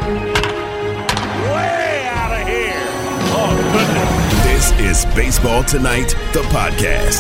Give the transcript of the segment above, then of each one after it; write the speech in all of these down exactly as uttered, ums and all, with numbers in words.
Way out of here. Oh, goodness. This is Baseball Tonight, the podcast.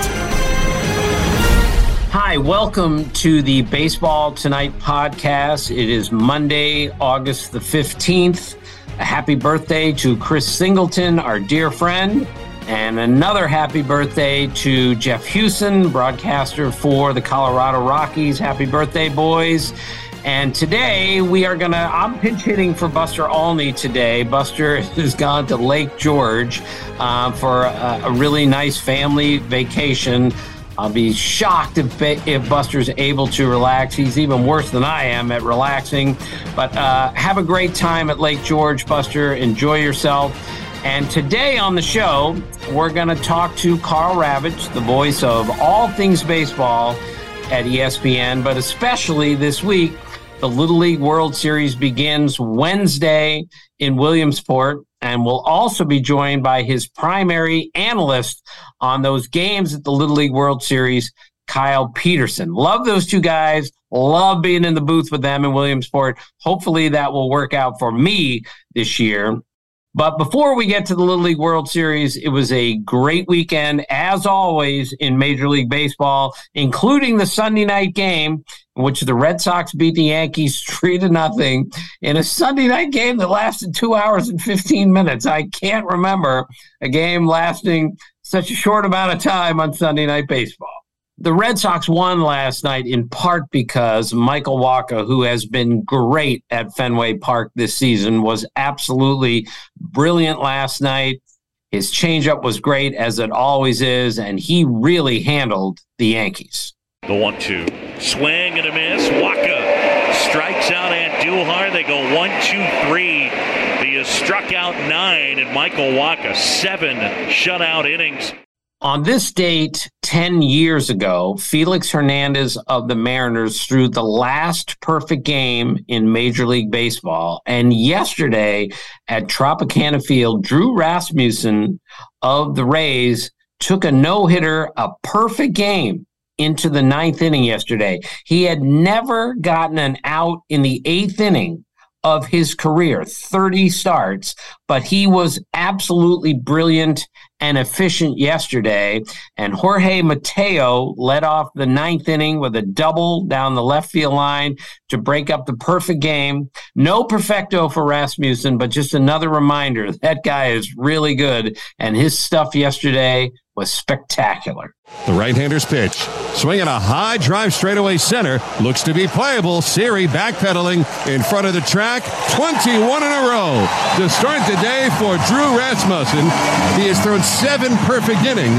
Hi, welcome to the Baseball Tonight podcast. It is Monday, August the fifteenth. A happy birthday to Chris Singleton, our dear friend, and another happy birthday to Jeff Hewson, broadcaster for the Colorado Rockies. Happy birthday, boys. And today we are going to, I'm pinch hitting for Buster Olney today. Buster has gone to Lake George uh, for a, a really nice family vacation. I'll be shocked if if Buster's able to relax. He's even worse than I am at relaxing. But uh, have a great time at Lake George, Buster. Enjoy yourself. And today on the show, we're going to talk to Karl Ravech, the voice of all things baseball at E S P N. But especially this week, the Little League World Series begins Wednesday in Williamsport. And we'll also be joined by his primary analyst on those games at the Little League World Series, Kyle Peterson. Love those two guys. Love being in the booth with them in Williamsport. Hopefully that will work out for me this year. But before we get to the Little League World Series, it was a great weekend, as always, in Major League Baseball, including the Sunday night game in which the Red Sox beat the Yankees three to nothing in a Sunday night game that lasted two hours and fifteen minutes. I can't remember a game lasting such a short amount of time on Sunday Night Baseball. The Red Sox won last night in part because Michael Wacha, who has been great at Fenway Park this season, was absolutely brilliant last night. His changeup was great, as it always is, and he really handled the Yankees. The one two. Swing and a miss. Wacha strikes out Andujar. They go one, two, three. He has struck out nine, and Michael Wacha, seven shutout innings. On this date, ten years ago, Felix Hernandez of the Mariners threw the last perfect game in Major League Baseball. And yesterday at Tropicana Field, Drew Rasmussen of the Rays took a no-hitter, a perfect game, into the ninth inning yesterday. He had never gotten an out in the eighth inning of his career, thirty starts, but he was absolutely brilliant and efficient yesterday. And Jorge Mateo led off the ninth inning with a double down the left field line to break up the perfect game. No perfecto for Rasmussen, but just another reminder that guy is really good, and his stuff yesterday was spectacular. The right-hander's pitch. Swinging a high drive straightaway center. Looks to be playable. Siri backpedaling in front of the track. twenty-one in a row to start the day for Drew Rasmussen. He has thrown seven perfect innings.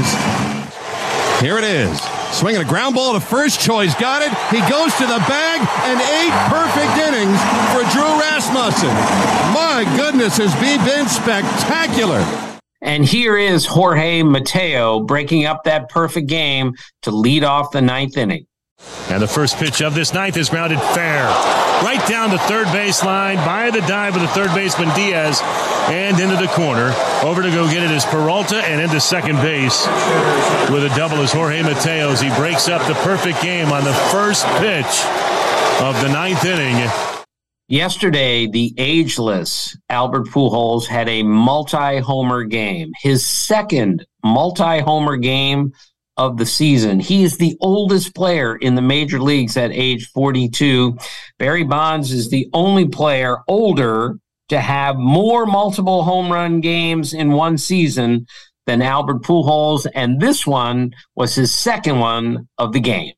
Here it is. Swinging a ground ball to first. Choi's got it. He goes to the bag, and eight perfect innings for Drew Rasmussen. My goodness, has he been spectacular. And here is Jorge Mateo breaking up that perfect game to lead off the ninth inning. And the first pitch of this ninth is grounded fair. Right down the third baseline by the dive of the third baseman Diaz and into the corner. Over to go get it is Peralta and into second base with a double as Jorge Mateo as he breaks up the perfect game on the first pitch of the ninth inning. Yesterday, the ageless Albert Pujols had a multi-homer game, his second multi-homer game of the season. He is the oldest player in the major leagues at age forty-two. Barry Bonds is the only player older to have more multiple home run games in one season than Albert Pujols, and this one was his second one of the game.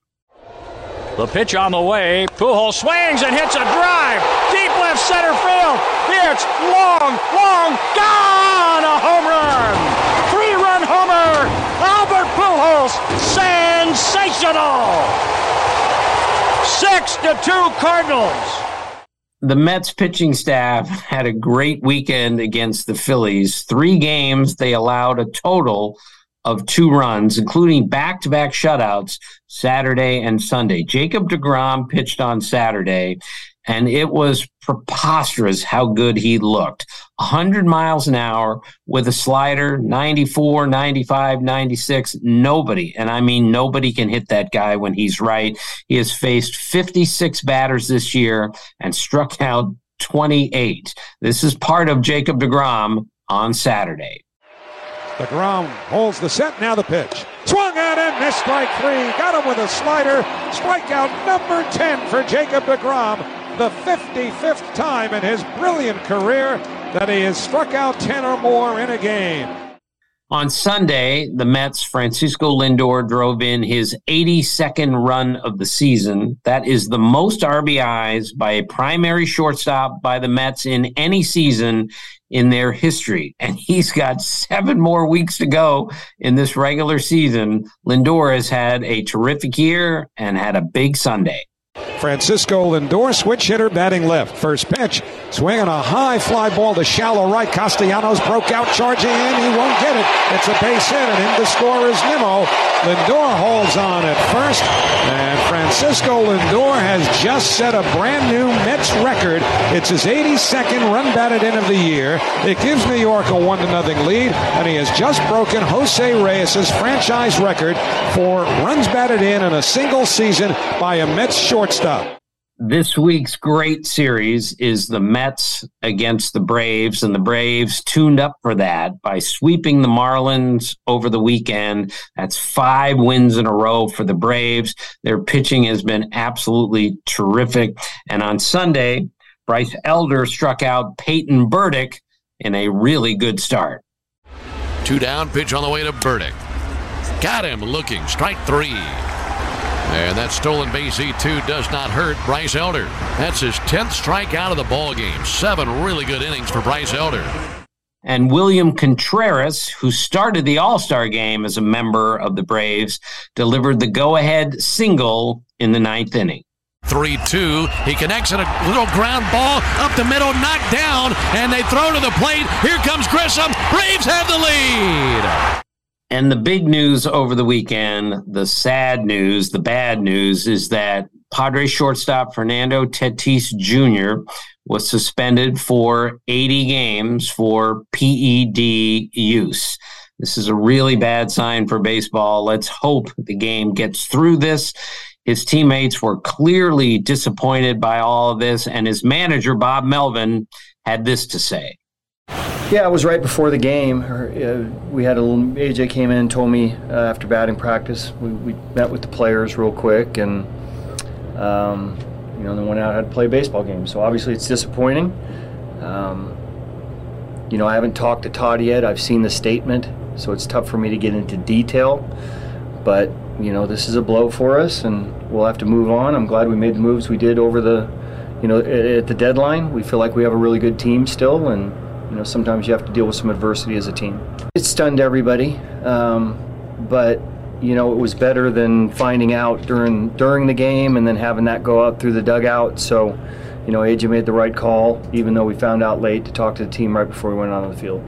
The pitch on the way. Pujols swings and hits a drive. Deep left center field. It's long, long, gone! A home run! Three-run homer! Albert Pujols! Sensational! Six to two Cardinals. The Mets pitching staff had a great weekend against the Phillies. Three games, they allowed a total of two runs, including back-to-back shutouts Saturday and Sunday. Jacob deGrom pitched on Saturday, and it was preposterous how good he looked. one hundred miles an hour with a slider, ninety-four, ninety-five, ninety-six. Nobody, and I mean nobody, can hit that guy when he's right. He has faced fifty-six batters this year and struck out twenty-eight. This is part of Jacob deGrom on Saturday. DeGrom holds the set, now the pitch. Swung at and missed, strike three. Got him with a slider. Strikeout number ten for Jacob deGrom. The fifty-fifth time in his brilliant career that he has struck out ten or more in a game. On Sunday, the Mets' Francisco Lindor drove in his eighty-second run of the season. That is the most R B Is by a primary shortstop by the Mets in any season in their history. And he's got seven more weeks to go in this regular season. Lindor has had a terrific year and had a big Sunday. Francisco Lindor, switch hitter, batting left. First pitch, swinging a high fly ball to shallow right. Castellanos broke out, charging in. He won't get it. It's a base hit, and in to score is Nimmo. Lindor holds on at first, and Francisco Lindor has just set a brand new Mets record. It's his eighty-second run batted in of the year. It gives New York a one to nothing lead, and he has just broken Jose Reyes' franchise record for runs batted in in a single season by a Mets shortstop. This week's great series is the Mets against the Braves, and the Braves tuned up for that by sweeping the Marlins over the weekend. That's five wins in a row for the Braves. Their pitching has been absolutely terrific. And on Sunday, Bryce Elder struck out Peyton Burdick in a really good start. Two down, pitch on the way to Burdick. Got him looking, strike three. And that stolen base E two does not hurt Bryce Elder. That's his tenth strikeout of the ball game. Seven really good innings for Bryce Elder. And William Contreras, who started the All-Star game as a member of the Braves, delivered the go-ahead single in the ninth inning. three two. He connects at a little ground ball up the middle, knocked down, and they throw to the plate. Here comes Grissom. Braves have the lead. And the big news over the weekend, the sad news, the bad news, is that Padres shortstop Fernando Tatis Junior was suspended for eighty games for P E D use. This is a really bad sign for baseball. Let's hope the game gets through this. His teammates were clearly disappointed by all of this, and his manager, Bob Melvin, had this to say. Yeah, it was right before the game. Uh, we had a little, A J came in and told me uh, after batting practice. We, we met with the players real quick, and um, you know, then went out and had to play a baseball game. So obviously it's disappointing. Um, you know, I haven't talked to Todd yet. I've seen the statement, so it's tough for me to get into detail. But you know, this is a blow for us, and we'll have to move on. I'm glad we made the moves we did over the, you know, at, at the deadline. We feel like we have a really good team still, and you know, sometimes you have to deal with some adversity as a team. It stunned everybody, um, but you know, it was better than finding out during during the game and then having that go out through the dugout. So, you know, A J made the right call, even though we found out late, to talk to the team right before we went on the field.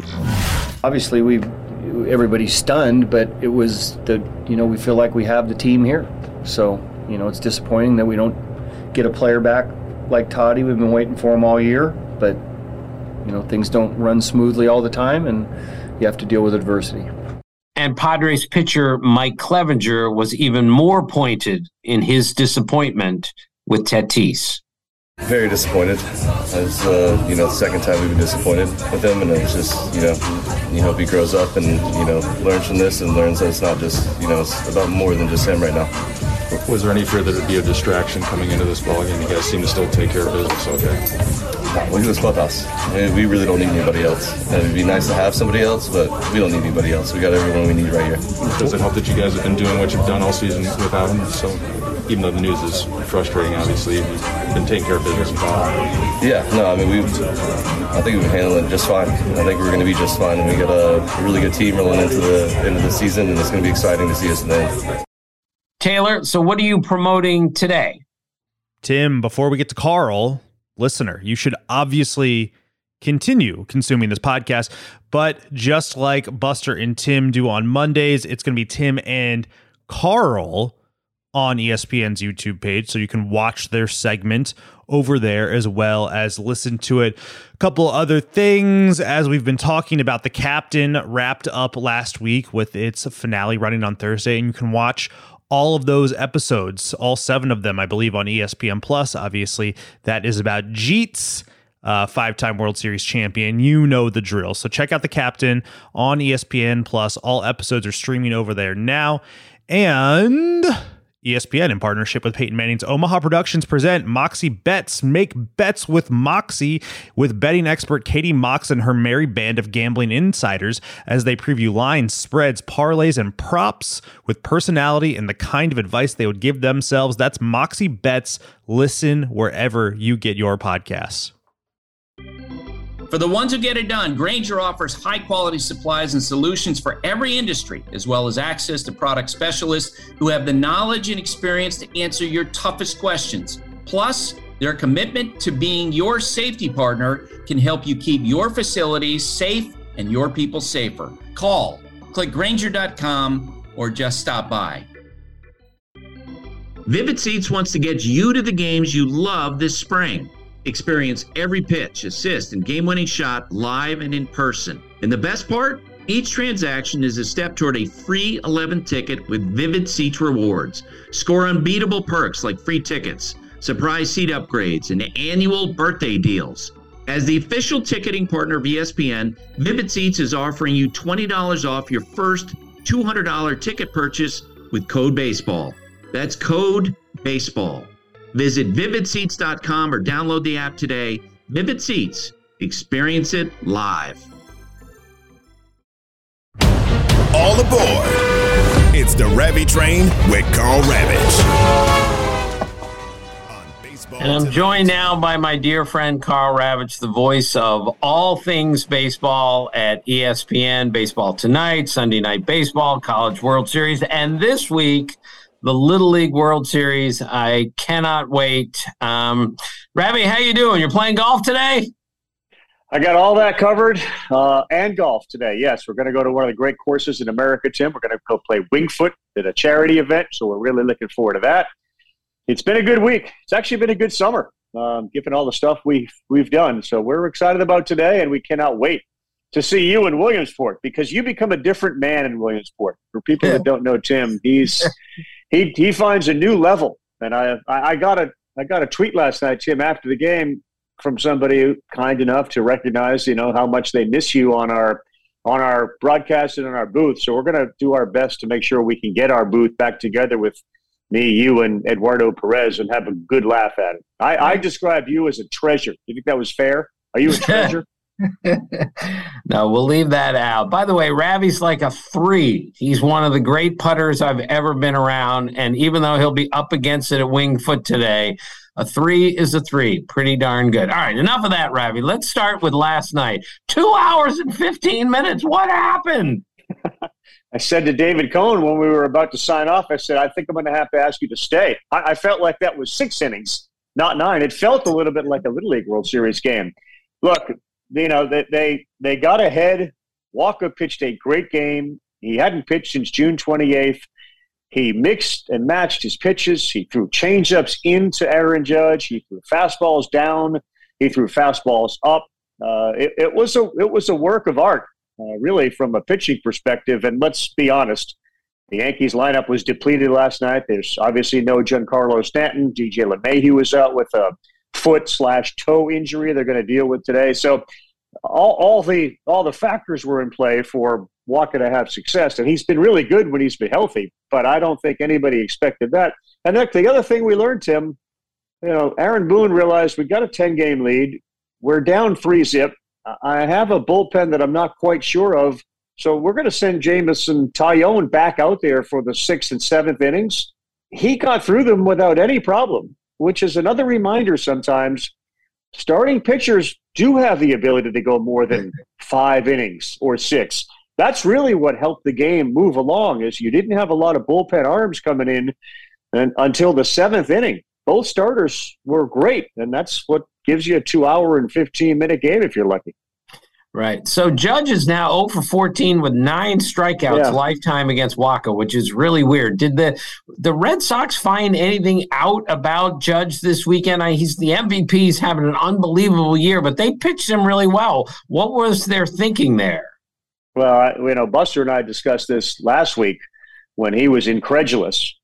Obviously, we everybody's stunned, but it was the you know we feel like we have the team here. So, you know, it's disappointing that we don't get a player back like Toddy. We've been waiting for him all year, but you know, things don't run smoothly all the time, and you have to deal with adversity. And Padres pitcher Mike Clevenger was even more pointed in his disappointment with Tatis. Very disappointed. It's, uh, you know, the second time we've been disappointed with him, and it's just, you know, you hope he grows up and, you know, learns from this and learns that it's not just, you know, it's about more than just him right now. Was there any fear that it would be a distraction coming into this ballgame? You guys seem to still take care of business okay? Look at this clubhouse. I mean, we really don't need anybody else. It would be nice to have somebody else, but we don't need anybody else. We got everyone we need right here. Does it help that you guys have been doing what you've done all season without him? So even though the news is frustrating, obviously, you've been taking care of business and following. Yeah, no, I mean, we. I think we've been handling it just fine. I think we're going to be just fine, and we got a really good team rolling into the end of the season, and it's going to be exciting to see us in the end. Taylor, so what are you promoting today? Tim, before we get to Carl, listener, you should obviously continue consuming this podcast, but just like Buster and Tim do on Mondays, it's going to be Tim and Carl on E S P N's YouTube page, so you can watch their segment over there as well as listen to it. A couple other things, as we've been talking about, The Captain wrapped up last week with its finale running on Thursday, and you can watch all of those episodes, all seven of them, I believe, on E S P N Plus. Obviously, that is about Jeets, uh, five-time World Series champion. You know the drill. So check out The Captain on E S P N Plus. All episodes are streaming over there now. And E S P N, in partnership with Peyton Manning's Omaha Productions, present Moxie Bets. Make bets with Moxie with betting expert Katie Mox and her merry band of gambling insiders as they preview lines, spreads, parlays, and props with personality and the kind of advice they would give themselves. That's Moxie Bets. Listen wherever you get your podcasts. For the ones who get it done, Grainger offers high-quality supplies and solutions for every industry, as well as access to product specialists who have the knowledge and experience to answer your toughest questions. Plus, their commitment to being your safety partner can help you keep your facilities safe and your people safer. Call, click Grainger dot com, or just stop by. Vivid Seats wants to get you to the games you love this spring. Experience every pitch, assist, and game-winning shot live and in person. And the best part? Each transaction is a step toward a free eleventh ticket with Vivid Seats rewards. Score unbeatable perks like free tickets, surprise seat upgrades, and annual birthday deals. As the official ticketing partner of E S P N, Vivid Seats is offering you twenty dollars off your first two hundred dollars ticket purchase with code BASEBALL. That's code BASEBALL. Visit vivid seats dot com or download the app today. Vivid Seats. Experience it live. All aboard. It's the Ravi Train with Carl Ravitch. And I'm joined now by my dear friend Carl Ravitch, the voice of all things baseball at E S P N, Baseball Tonight, Sunday Night Baseball, College World Series, and this week, the Little League World Series. I cannot wait. Um, Ravi, how you doing? You're playing golf today? I got all that covered uh, and golf today. Yes, we're going to go to one of the great courses in America, Tim. We're going to go play Winged Foot at a charity event, so we're really looking forward to that. It's been a good week. It's actually been a good summer, um, given all the stuff we've, we've done. So we're excited about today, and we cannot wait to see you in Williamsport, because you become a different man in Williamsport. For people yeah. that don't know Tim, he's he he finds a new level. And I, I I got a I got a tweet last night, Tim, after the game from somebody kind enough to recognize, you know, how much they miss you on our on our broadcast and in our booth. So we're going to do our best to make sure we can get our booth back together with me, you, and Eduardo Perez and have a good laugh at it. I, I described you as a treasure. You think that was fair? Are you a treasure? No, we'll leave that out. By the way, Ravi's like a three. He's one of the great putters I've ever been around. And even though he'll be up against it at Winged Foot today, a three is a three. Pretty darn good. All right, enough of that, Ravi. Let's start with last night. Two hours and fifteen minutes. What happened? I said to David Cohn when we were about to sign off, I said, I think I'm going to have to ask you to stay. I, I felt like that was six innings, not nine. It felt a little bit like a Little League World Series game. Look, you know, they, they they got ahead. Walker pitched a great game. He hadn't pitched since June twenty-eighth. He mixed and matched his pitches. He threw changeups into Aaron Judge. He threw fastballs down. He threw fastballs up. Uh, it, it was a it was a work of art, uh, really, from a pitching perspective. And let's be honest, the Yankees lineup was depleted last night. There's obviously no Giancarlo Stanton. D J LeMahieu was out with a foot slash toe injury they're going to deal with today. So all, all the all the factors were in play for Walker to have success, and he's been really good when he's been healthy, but I don't think anybody expected that. And look, the other thing we learned, Tim, you know, Aaron Boone realized we got a ten-game lead. We're down three zip. I have a bullpen that I'm not quite sure of, so we're going to send Jamison Tyone back out there for the sixth and seventh innings. He got through them without any problem, which is another reminder sometimes starting pitchers do have the ability to go more than five innings or six. That's really what helped the game move along, is you didn't have a lot of bullpen arms coming in and, until the seventh inning. Both starters were great, and that's what gives you a two-hour and fifteen-minute game if you're lucky. Right. So Judge is now oh for fourteen with nine strikeouts yeah. lifetime against Walker, which is really weird. Did the the Red Sox find anything out about Judge this weekend? I, he's the M V P. He's having an unbelievable year, but they pitched him really well. What was their thinking there? Well, I, you know, Buster and I discussed this last week when he was incredulous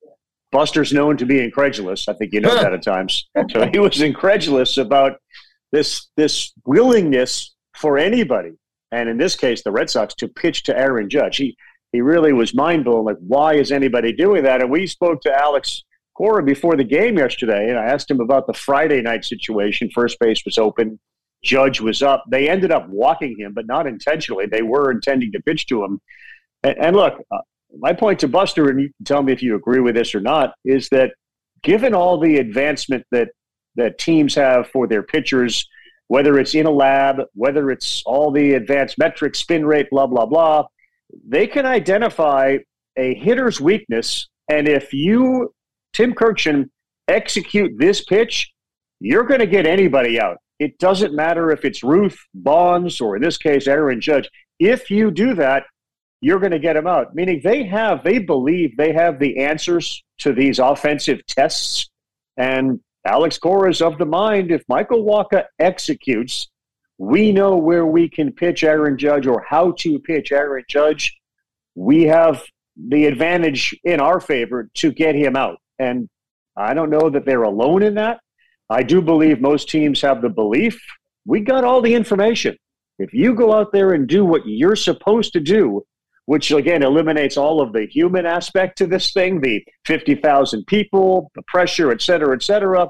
Buster's known to be incredulous. I think you know that at times. So he was incredulous about this this willingness for anybody, and in this case, the Red Sox, to pitch to Aaron Judge. He he really was mind blown. Like, why is anybody doing that? And we spoke to Alex Cora before the game yesterday, and I asked him about the Friday night situation. First base was open. Judge was up. They ended up walking him, but not intentionally. They were intending to pitch to him. And, and look, uh, my point to Buster, and you can tell me if you agree with this or not, is that given all the advancement that, that teams have for their pitchers, whether it's in a lab, whether it's all the advanced metrics, spin rate, blah, blah, blah, they can identify a hitter's weakness. And if you, Tim Kurkjian, execute this pitch, you're going to get anybody out. It doesn't matter if it's Ruth, Bonds, or in this case, Aaron Judge. If you do that, you're going to get him out. Meaning they have, they believe they have the answers to these offensive tests. And Alex Cora is of the mind, if Michael Wacha executes, we know where we can pitch Aaron Judge or how to pitch Aaron Judge. We have the advantage in our favor to get him out. And I don't know that they're alone in that. I do believe most teams have the belief. We got all the information. If you go out there and do what you're supposed to do, which, again, eliminates all of the human aspect to this thing, the fifty thousand people, the pressure, et cetera, et cetera,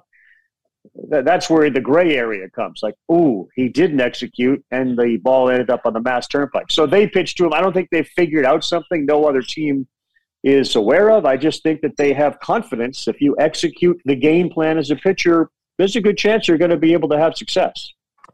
that's where the gray area comes. Like, ooh, he didn't execute, and the ball ended up on the Mass Turnpike. So they pitched to him. I don't think they've figured out something no other team is aware of. I just think that they have confidence. If you execute the game plan as a pitcher, there's a good chance you're going to be able to have success.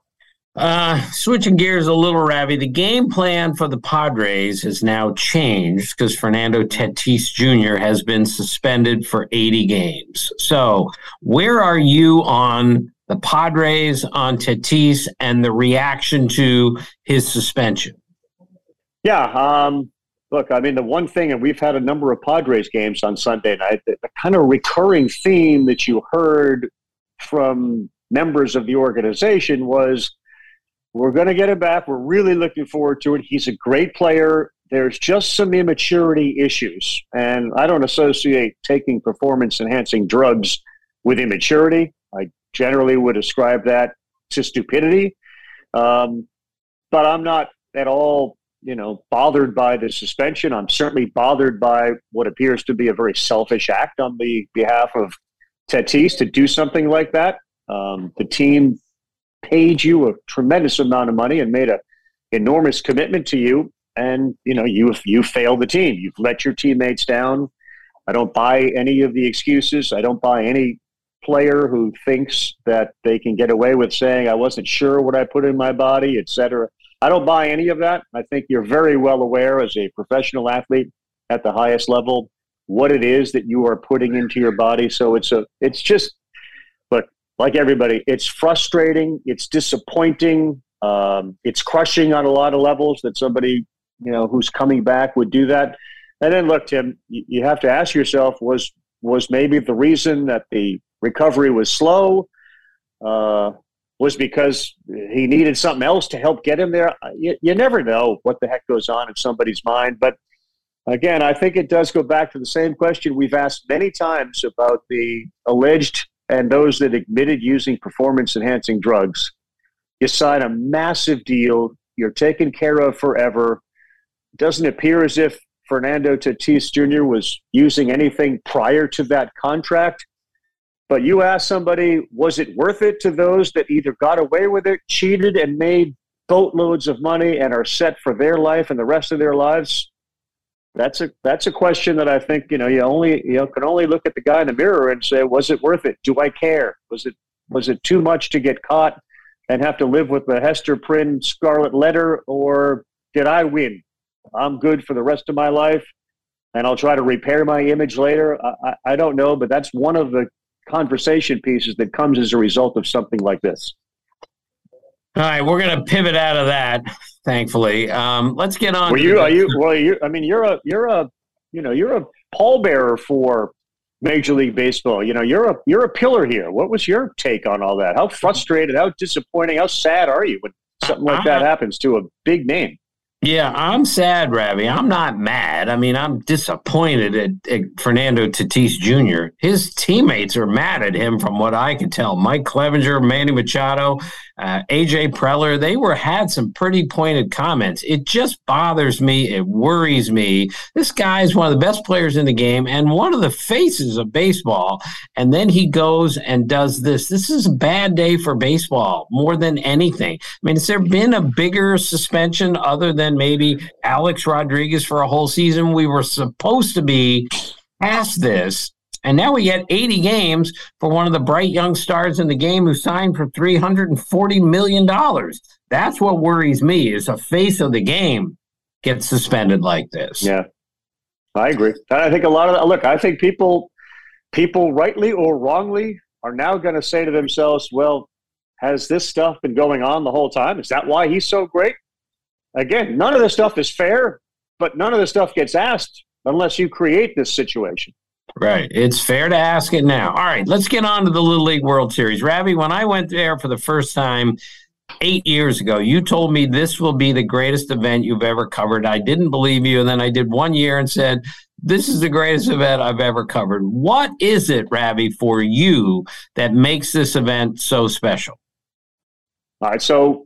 Uh, switching gears a little, Ravi, the game plan for the Padres has now changed because Fernando Tatis Junior has been suspended for eighty games. So where are you on the Padres, on Tatis, and the reaction to his suspension? Yeah, um, look, I mean, the one thing, and we've had a number of Padres games on Sunday night, the, the kind of recurring theme that you heard from members of the organization was, we're going to get him back. We're really looking forward to it. He's a great player. There's just some immaturity issues. And I don't associate taking performance-enhancing drugs with immaturity. I generally would ascribe that to stupidity. Um, but I'm not at all, you know, bothered by the suspension. I'm certainly bothered by what appears to be a very selfish act on the behalf of Tatis to do something like that. Um, the team paid you a tremendous amount of money and made an enormous commitment to you, and you know you you failed the team. You've let your teammates down. I don't buy any of the excuses. I don't buy any player who thinks that they can get away with saying I wasn't sure what I put in my body, et cetera. I don't buy any of that. I think you're very well aware as a professional athlete at the highest level what it is that you are putting into your body. So it's a it's just look. Like everybody, it's frustrating, it's disappointing, um, it's crushing on a lot of levels that somebody, you know, who's coming back would do that. And then, look, Tim, you, you have to ask yourself, was was maybe the reason that the recovery was slow uh, was because he needed something else to help get him there? You, you never know what the heck goes on in somebody's mind. But, again, I think it does go back to the same question we've asked many times about the alleged and those that admitted using performance-enhancing drugs. You sign a massive deal. You're taken care of forever. It doesn't appear as if Fernando Tatis Junior was using anything prior to that contract. But you ask somebody, was it worth it to those that either got away with it, cheated, and made boatloads of money and are set for their life and the rest of their lives? That's a that's a question that I think, you know, you only you know can only look at the guy in the mirror and say, was it worth it? Do I care? Was it was it too much to get caught and have to live with the Hester Prynne scarlet letter, or did I win? I'm good for the rest of my life, and I'll try to repair my image later. I, I, I don't know, but that's one of the conversation pieces that comes as a result of something like this. All right, we're going to pivot out of that, thankfully. Um, let's get on. Well, you are you? Well, you. I mean, you're a you're a you know you're a pallbearer for Major League Baseball. You know, you're a you're a pillar here. What was your take on all that? How frustrated, how disappointing, how sad are you when something like that happens to a big name? Yeah, I'm sad, Ravi. I'm not mad. I mean, I'm disappointed at, at Fernando Tatis Junior His teammates are mad at him from what I can tell. Mike Clevenger, Manny Machado, uh, A J Preller, they were had some pretty pointed comments. It just bothers me. It worries me. This guy is one of the best players in the game and one of the faces of baseball. And then he goes and does this. This is a bad day for baseball more than anything. I mean, has there been a bigger suspension other than maybe Alex Rodriguez for a whole season? We were supposed to be past this, and now we get eighty games for one of the bright young stars in the game who signed for three hundred forty million dollars. That's what worries me, is a face of the game gets suspended like this. Yeah, I agree. I think a lot of – look, I think people, people rightly or wrongly are now going to say to themselves, well, has this stuff been going on the whole time? Is that why he's so great? Again, none of this stuff is fair, but none of this stuff gets asked unless you create this situation. Right. It's fair to ask it now. All right, let's get on to the Little League World Series. Ravi, when I went there for the first time eight years ago, you told me this will be the greatest event you've ever covered. I didn't believe you, and then I did one year and said, this is the greatest event I've ever covered. What is it, Ravi, for you that makes this event so special? All right, so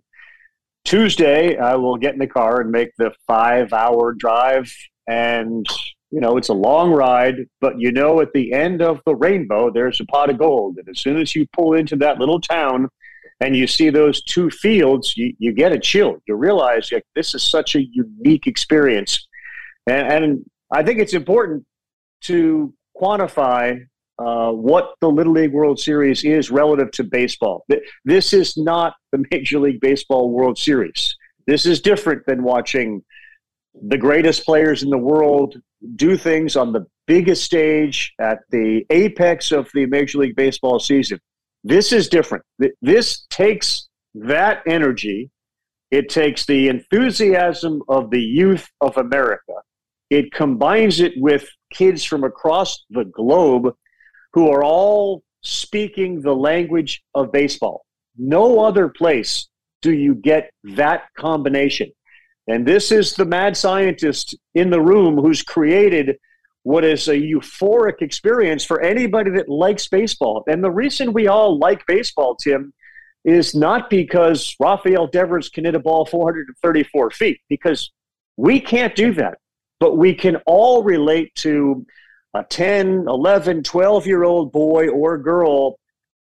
Tuesday, I will get in the car and make the five-hour drive, and, you know, it's a long ride, but you know at the end of the rainbow, there's a pot of gold, and as soon as you pull into that little town and you see those two fields, you, you get a chill. You realize, like, this is such a unique experience, and, and I think it's important to quantify Uh, what the Little League World Series is relative to baseball. This is not the Major League Baseball World Series. This is different than watching the greatest players in the world do things on the biggest stage at the apex of the Major League Baseball season. This is different. This takes that energy. It takes the enthusiasm of the youth of America. It combines it with kids from across the globe who are all speaking the language of baseball. No other place do you get that combination. And this is the mad scientist in the room who's created what is a euphoric experience for anybody that likes baseball. And the reason we all like baseball, Tim, is not because Rafael Devers can hit a ball four hundred thirty-four feet, because we can't do that. But we can all relate to a ten, eleven, twelve-year-old boy or girl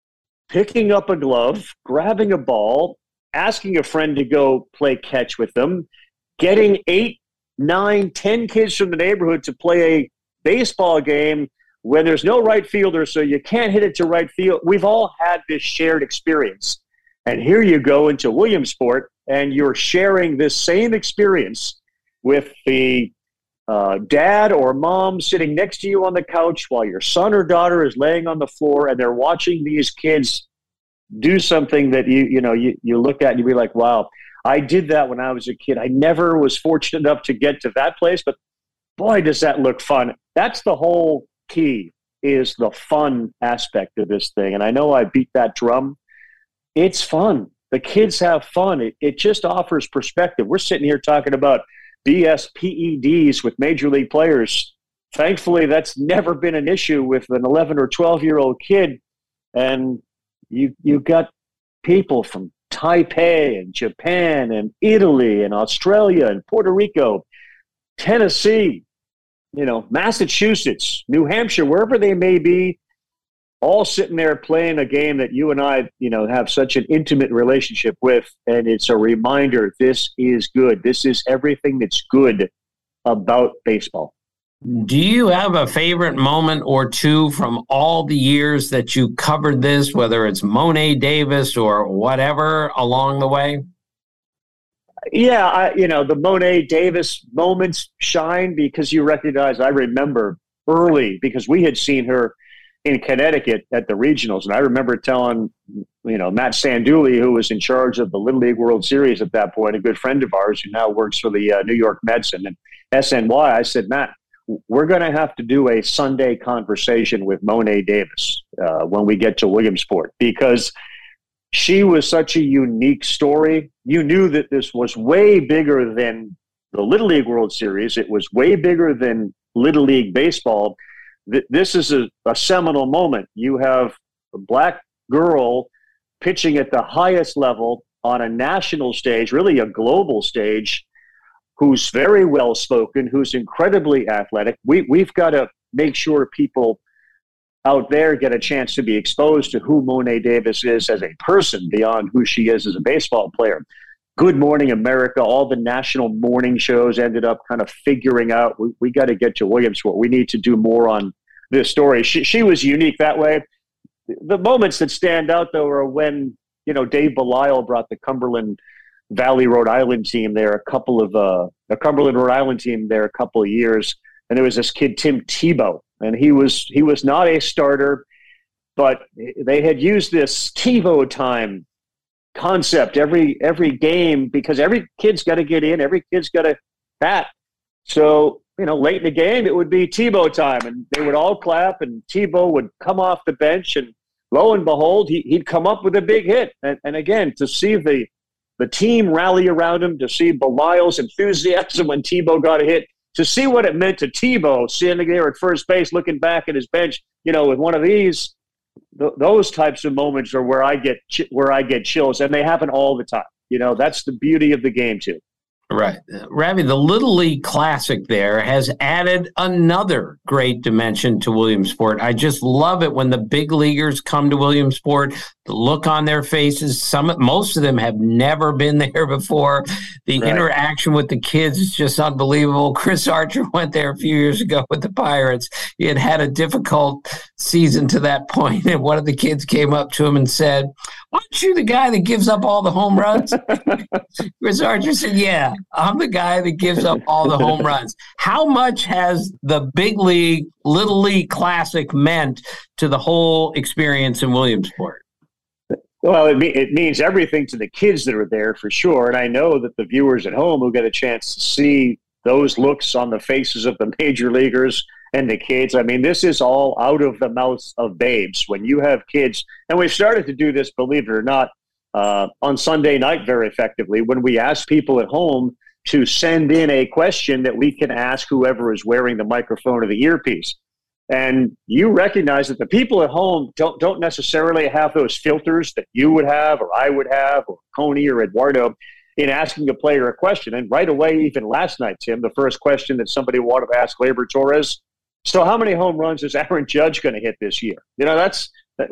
picking up a glove, grabbing a ball, asking a friend to go play catch with them, getting eight, nine, ten kids from the neighborhood to play a baseball game when there's no right fielder, so you can't hit it to right field. We've all had this shared experience. And here you go into Williamsport, and you're sharing this same experience with the Uh, dad or mom sitting next to you on the couch while your son or daughter is laying on the floor, and they're watching these kids do something that you you know you, you look at and you be like, wow, I did that when I was a kid. I never was fortunate enough to get to that place, but boy, does that look fun. That's the whole key, is the fun aspect of this thing. And I know I beat that drum. It's fun. The kids have fun. It, it just offers perspective. We're sitting here talking about B S P E Ds with major league players. Thankfully, that's never been an issue with an eleven or twelve-year-old kid. And you you got people from Taipei and Japan and Italy and Australia and Puerto Rico, Tennessee, you know, Massachusetts, New Hampshire, wherever they may be, all sitting there playing a game that you and I, you know, have such an intimate relationship with. And it's a reminder, this is good. This is everything that's good about baseball. Do you have a favorite moment or two from all the years that you covered this, whether it's Mo'ne Davis or whatever along the way? Yeah, I, you know, the Mo'ne Davis moments shine because you recognize, I remember early, because we had seen her in Connecticut at the regionals. And I remember telling, you know, Matt Sanduli, who was in charge of the Little League World Series at that point, a good friend of ours who now works for the uh, New York Mets and S N Y, I said, Matt, we're going to have to do a Sunday conversation with Mo'ne Davis uh, when we get to Williamsport, because she was such a unique story. You knew that this was way bigger than the Little League World Series. It was way bigger than Little League baseball. Th- this is a, a seminal moment. You have a black girl pitching at the highest level on a national stage, really a global stage, who's very well spoken, who's incredibly athletic. We, we've got to make sure people out there get a chance to be exposed to who Mo'ne Davis is as a person beyond who she is as a baseball player. Good Morning America, all the national morning shows ended up kind of figuring out, we, we got to get to Williamsport. We need to do more on this story. She, she was unique that way. The moments that stand out, though, are when, you know, Dave Belisle brought the Cumberland Valley, Rhode Island team there a couple of, uh, the Cumberland, Rhode Island team there a couple of years. And there was this kid, Tim Tebow, and he was, he was not a starter, but they had used this TiVo time concept every, every game because every kid's got to get in, every kid's got to bat. So, you know, late in the game, it would be Tebow time, and they would all clap, and Tebow would come off the bench, and lo and behold, he, he'd come up with a big hit. And, and again, to see the the team rally around him, to see Belisle's enthusiasm when Tebow got a hit, to see what it meant to Tebow standing there at first base, looking back at his bench, you know, with one of these, th- those types of moments are where I get ch- where I get chills, and they happen all the time. You know, that's the beauty of the game too. Right. Uh, Ravi, the Little League Classic there has added another great dimension to Williamsport. I just love it when the big leaguers come to Williamsport, the look on their faces. Some, most of them have never been there before. The right. interaction with the kids is just unbelievable. Chris Archer went there a few years ago with the Pirates. He had had a difficult season to that point, and one of the kids came up to him and said, "Aren't you the guy that gives up all the home runs?" Chris Archer said, "Yeah, I'm the guy that gives up all the home runs." How much has the big league, Little League Classic meant to the whole experience in Williamsport? Well, it, me- it means everything to the kids that are there for sure. And I know that the viewers at home who get a chance to see those looks on the faces of the major leaguers and the kids. I mean, this is all out of the mouths of babes. When you have kids, and we've started to do this, believe it or not, uh, on Sunday night very effectively, when we ask people at home to send in a question that we can ask whoever is wearing the microphone or the earpiece. And you recognize that the people at home don't don't necessarily have those filters that you would have, or I would have, or Coney or Eduardo in asking a player a question. And right away, even last night, Tim, the first question that somebody wanted to ask Gleyber Torres, so how many home runs is Aaron Judge going to hit this year? You know, that's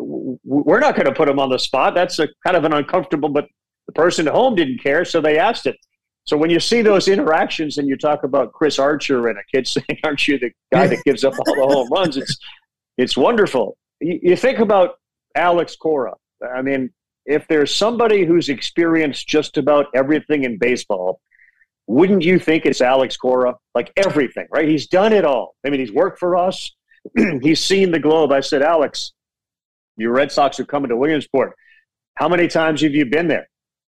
we're not going to put him on the spot. That's a kind of an uncomfortable, but the person at home didn't care, so they asked it. So when you see those interactions and you talk about Chris Archer and a kid saying, "Aren't you the guy that gives up all the home runs?" It's it's wonderful. You, you think about Alex Cora. I mean, if there's somebody who's experienced just about everything in baseball, wouldn't you think it's Alex Cora? Like everything, right? He's done it all. I mean, he's worked for us. He's seen the globe. I said, "Alex, your Red Sox are coming to Williamsport. How many times have you been there?"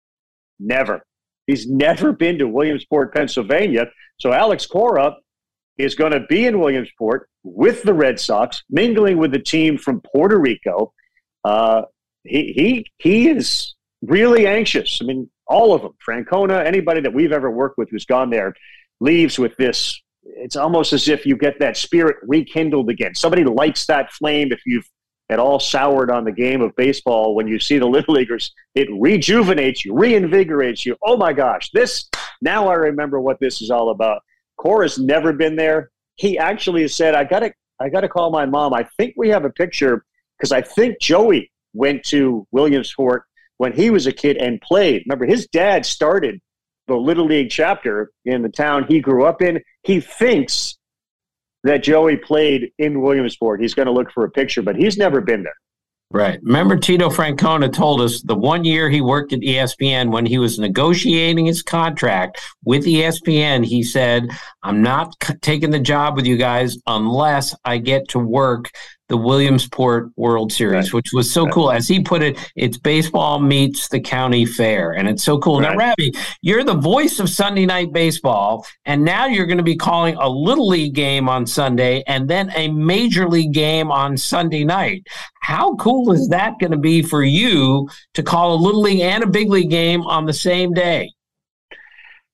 Never. He's never been to Williamsport, Pennsylvania. So Alex Cora is going to be in Williamsport with the Red Sox, mingling with the team from Puerto Rico. Uh, he he he is really anxious. I mean, all of them, Francona, anybody that we've ever worked with who's gone there, leaves with this. It's almost as if you get that spirit rekindled again. Somebody lights that flame if you've at all soured on the game of baseball. When you see the Little Leaguers, it rejuvenates you, reinvigorates you. Oh my gosh, this, now I remember what this is all about. Cora's never been there. He actually said, I gotta, I gotta call my mom. I think we have a picture, because I think Joey went to Williamsport when he was a kid and played. Remember, his dad started the Little League chapter in the town he grew up in. He thinks that Joey played in Williamsport. He's going to look for a picture, but he's never been there. Right. Remember, Tito Francona told us the one year he worked at E S P N, when he was negotiating his contract with E S P N, he said, "I'm not c- taking the job with you guys unless I get to work the Williamsport World Series," right. Which was so right. cool. As he put it, it's baseball meets the county fair, and it's so cool. Right. Now, Ravi, you're the voice of Sunday Night Baseball, and now you're going to be calling a Little League game on Sunday and then a Major League game on Sunday night. How cool is that going to be for you to call a Little League and a Big League game on the same day?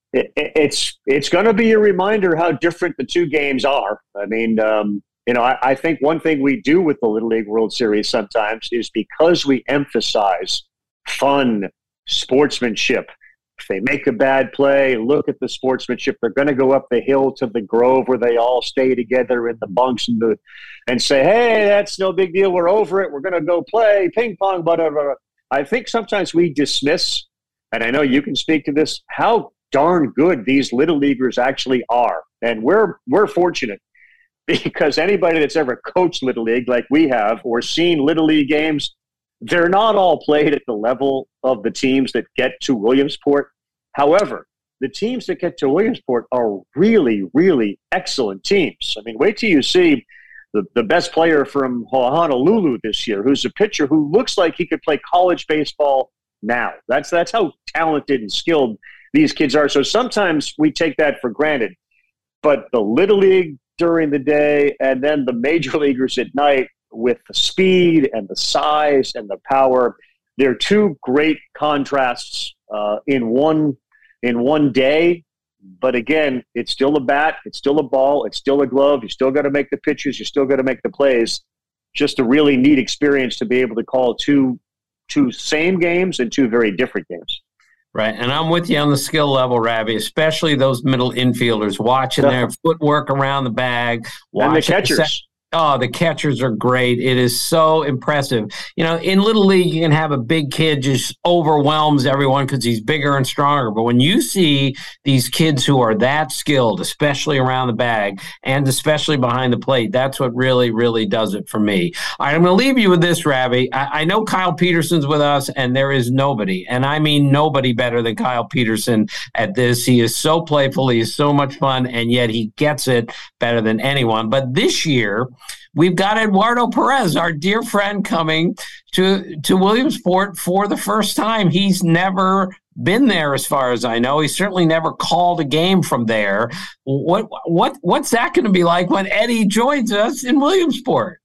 it, it's it's going to be a reminder how different the two games are. I mean, um, you know, I, I think one thing we do with the Little League World Series sometimes is because we emphasize fun, sportsmanship. If they make a bad play, look at the sportsmanship. They're going to go up the hill to the Grove where they all stay together in the bunks and, the, and say, hey, that's no big deal. We're over it. We're going to go play ping pong, whatever. I think sometimes we dismiss, and I know you can speak to this, how darn good these Little Leaguers actually are. And we're we're fortunate because anybody that's ever coached Little League like we have or seen Little League games, they're not all played at the level of the teams that get to Williamsport. However, the teams that get to Williamsport are really, really excellent teams. I mean, wait till you see the, the best player from Honolulu this year, who's a pitcher who looks like he could play college baseball now. That's, that's how talented and skilled these kids are. So sometimes we take that for granted. But the Little League during the day and then the major leaguers at night, with the speed and the size and the power, they're two great contrasts uh, in one in one day. But again, it's still a bat, it's still a ball, it's still a glove. You still got to make the pitches, you still got to make the plays. Just a really neat experience to be able to call two two same games and two very different games. Right, and I'm with you on the skill level, Ravi, especially those middle infielders, watching yeah. their footwork around the bag. And the catchers. The set- Oh, the catchers are great. It is so impressive. You know, in Little League, you can have a big kid just overwhelms everyone because he's bigger and stronger. But when you see these kids who are that skilled, especially around the bag and especially behind the plate, that's what really, really does it for me. All right, I'm going to leave you with this, Ravi. I, I know Kyle Peterson's with us, and there is nobody, and I mean nobody better than Kyle Peterson at this. He is so playful. He is so much fun, and yet he gets it better than anyone. But this year, we've got Eduardo Perez, our dear friend, coming to, to Williamsport for the first time. He's never been there as far as I know. He certainly never called a game from there. What what What's that going to be like when Eddie joins us in Williamsport?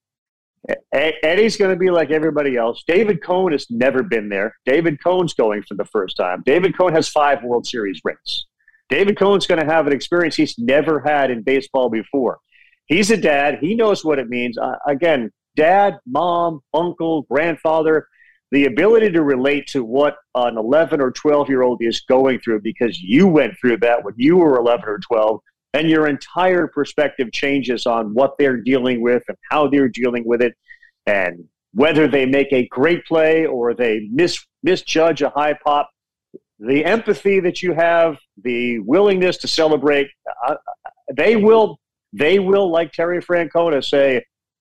Eddie's going to be like everybody else. David Cone has never been there. David Cone's going for the first time. David Cone has five World Series rings. David Cone's going to have an experience he's never had in baseball before. He's a dad. He knows what it means. Uh, again, dad, mom, uncle, grandfather, the ability to relate to what an eleven or twelve-year-old is going through because you went through that when you were eleven or twelve, and your entire perspective changes on what they're dealing with and how they're dealing with it, and whether they make a great play or they mis- misjudge a high pop. The empathy that you have, the willingness to celebrate, uh, they will – They will, like Terry Francona, say,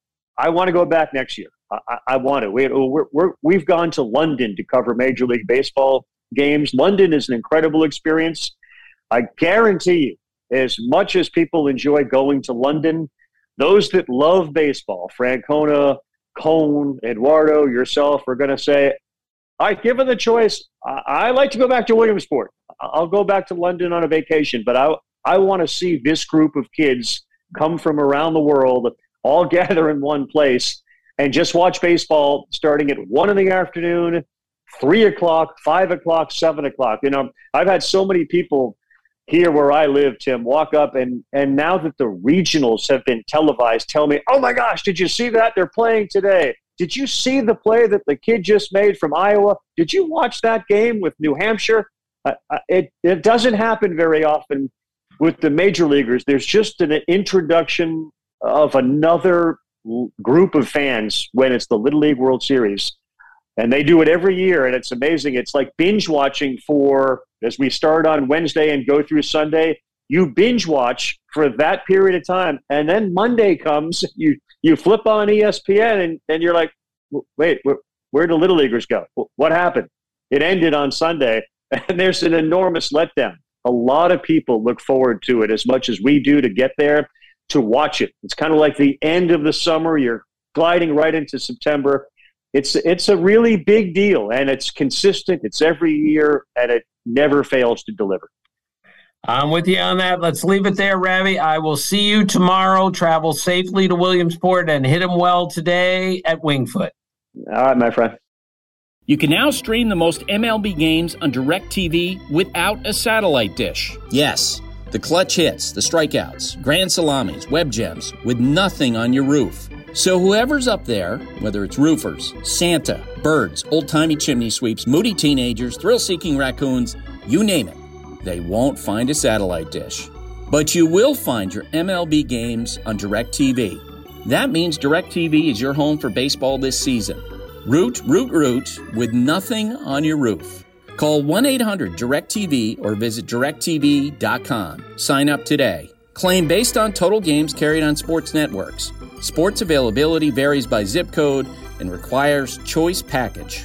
I want to go back next year. I, I, I want to. We, we're, we're, we've gone to London to cover Major League Baseball games. London is an incredible experience. I guarantee you, as much as people enjoy going to London, those that love baseball, Francona, Cone, Eduardo, yourself, are going to say, all right, given the choice, I, I like to go back to Williamsport. I'll go back to London on a vacation, but I, I want to see this group of kids come from around the world, all gather in one place, and just watch baseball starting at one in the afternoon, three o'clock, five o'clock, seven o'clock. You know, I've had so many people here where I live, Tim, walk up, and and now that the regionals have been televised, tell me, oh my gosh, did you see that? They're playing today. Did you see the play that the kid just made from Iowa? Did you watch that game with New Hampshire? Uh, it it doesn't happen very often. With the major leaguers, there's just an introduction of another group of fans when it's the Little League World Series. And they do it every year, and it's amazing. It's like binge watching for, as we start on Wednesday and go through Sunday, you binge watch for that period of time. And then Monday comes, you you flip on E S P N, and, and you're like, wait, where, where did the Little Leaguers go? What happened? It ended on Sunday, and there's an enormous letdown. A lot of people look forward to it as much as we do to get there, to watch it. It's kind of like the end of the summer. You're gliding right into September. It's it's a really big deal, and it's consistent. It's every year, and it never fails to deliver. I'm with you on that. Let's leave it there, Ravi. I will see you tomorrow. Travel safely to Williamsport and hit him well today at Wingfoot. All right, my friend. You can now stream the most M L B games on DirecTV without a satellite dish. Yes, the clutch hits, the strikeouts, grand salamis, web gems, with nothing on your roof. So whoever's up there, whether it's roofers, Santa, birds, old-timey chimney sweeps, moody teenagers, thrill-seeking raccoons, you name it, they won't find a satellite dish. But you will find your M L B games on DirecTV. That means DirecTV is your home for baseball this season. Root, root, root, with nothing on your roof. Call one eight hundred direct T V or visit direct T V dot com. Sign up today. Claim based on total games carried on sports networks. Sports availability varies by zip code and requires choice package.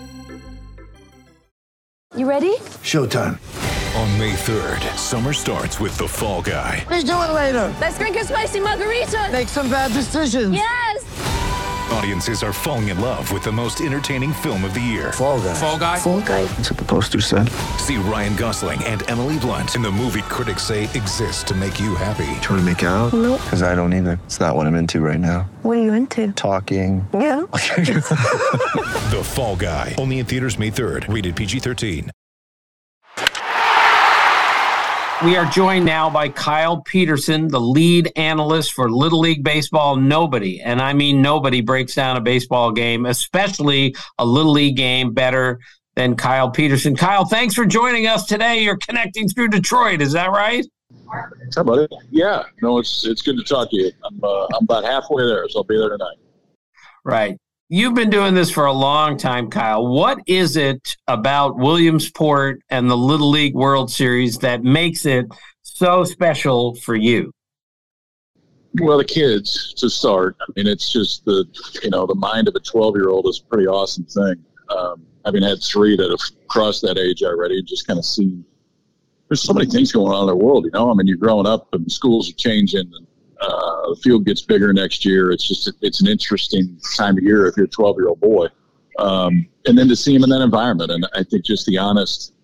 You ready? Showtime. On May third, summer starts with The Fall Guy. Let's do it later. Let's drink a spicy margarita. Make some bad decisions. Yes. Audiences are falling in love with the most entertaining film of the year. Fall Guy. Fall Guy. Fall Guy. That's what the poster said. See Ryan Gosling and Emily Blunt in the movie critics say exists to make you happy. Trying to make it out? Nope. Because I don't either. It's not what I'm into right now. What are you into? Talking. Yeah. The Fall Guy. Only in theaters May third. Rated P G thirteen. We are joined now by Kyle Peterson, the lead analyst for Little League Baseball. Nobody, and I mean nobody, breaks down a baseball game, especially a Little League game, better than Kyle Peterson. Kyle, thanks for joining us today. You're connecting through Detroit. Is that right? How about it? Yeah. No, it's it's good to talk to you. I'm uh, I'm about halfway there, so I'll be there tonight. Right. You've been doing this for a long time, Kyle. What is it about Williamsport and the Little League World Series that makes it so special for you? Well, the kids, to start. I mean, it's just the, you know, the mind of a twelve-year-old is a pretty awesome thing. Um, having had three that have crossed that age already, and just kind of seen there's so many things going on in the world, you know? I mean, you're growing up and schools are changing and Uh, the field gets bigger next year. It's just, it's an interesting time of year if you're a twelve-year-old boy. Um, and then to see him in that environment. And I think just the honest,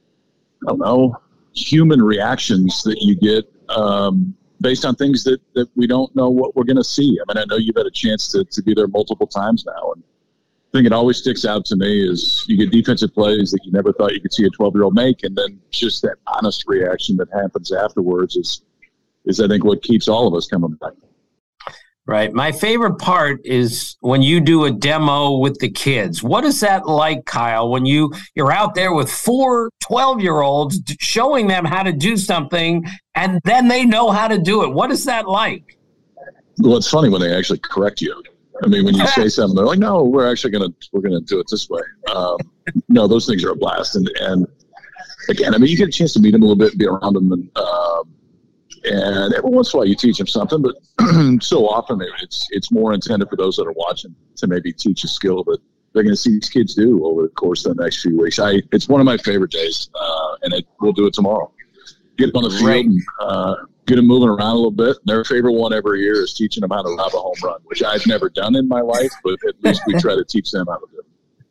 I don't know, human reactions that you get um, based on things that, that we don't know what we're going to see. I mean, I know you've had a chance to, to be there multiple times now. And the thing that always sticks out to me is you get defensive plays that you never thought you could see a twelve-year-old make. And then just that honest reaction that happens afterwards is, is I think what keeps all of us coming back. Right. My favorite part is when you do a demo with the kids. What is that like, Kyle, when you, you're out there with four twelve-year-olds showing them how to do something and then they know how to do it? What is that like? Well, it's funny when they actually correct you. I mean, when you say something, they're like, no, we're actually going to, we're going to do it this way. Um, no, those things are a blast. And, and again, I mean, you get a chance to meet them a little bit and be around them. And, um, And every once in a while you teach them something, but so often it's it's more intended for those that are watching to maybe teach a skill that they're going to see these kids do over the course of the next few weeks. I It's one of my favorite days, uh, and it, we'll do it tomorrow. Get them on the field right. and uh, get them moving around a little bit. Their favorite one every year is teaching them how to rob a home run, which I've never done in my life, but at least we try to teach them how to do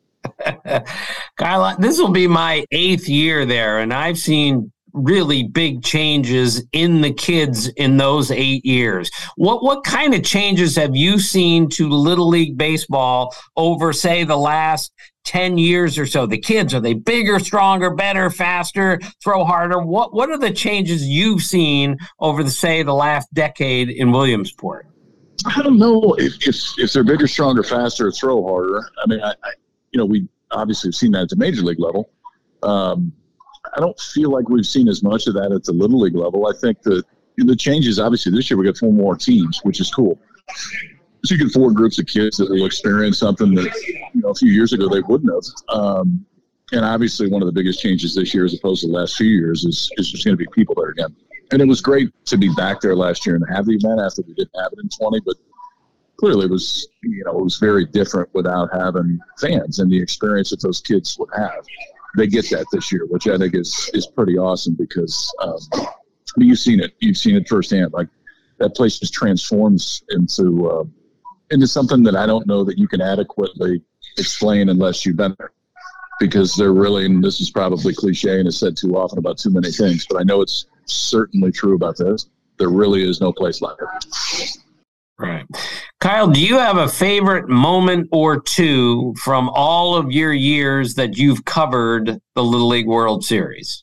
it. Kyle, this will be my eighth year there, and I've seen really big changes in the kids in those eight years. What what kind of changes have you seen to Little League Baseball over, say, the last ten years or so? The kids, are they bigger, stronger, better, faster, throw harder? What what are the changes you've seen over, the say, the last decade in Williamsport? I don't know if if, if they're bigger, stronger, faster, or throw harder. I mean, I, I you know, we obviously have seen that at the major league level. Um, I don't feel like we've seen as much of that at the Little League level. I think that the changes, obviously, this year we got four more teams, which is cool. So you get four groups of kids that will experience something that, you know, a few years ago they wouldn't have. Um, and obviously one of the biggest changes this year as opposed to the last few years is, is there's going to be people there again. And it was great to be back there last year and have the event after we didn't have it in twenty, but clearly it was, you know, it was very different without having fans and the experience that those kids would have. They get that this year, which I think is is pretty awesome because um, I mean, you've seen it. You've seen it firsthand. Like that place just transforms into uh, into something that I don't know that you can adequately explain unless you've been there. Because they're really, and this is probably cliche and is said too often about too many things, but I know it's certainly true about this. There really is no place like it. Right. Kyle, do you have a favorite moment or two from all of your years that you've covered the Little League World Series?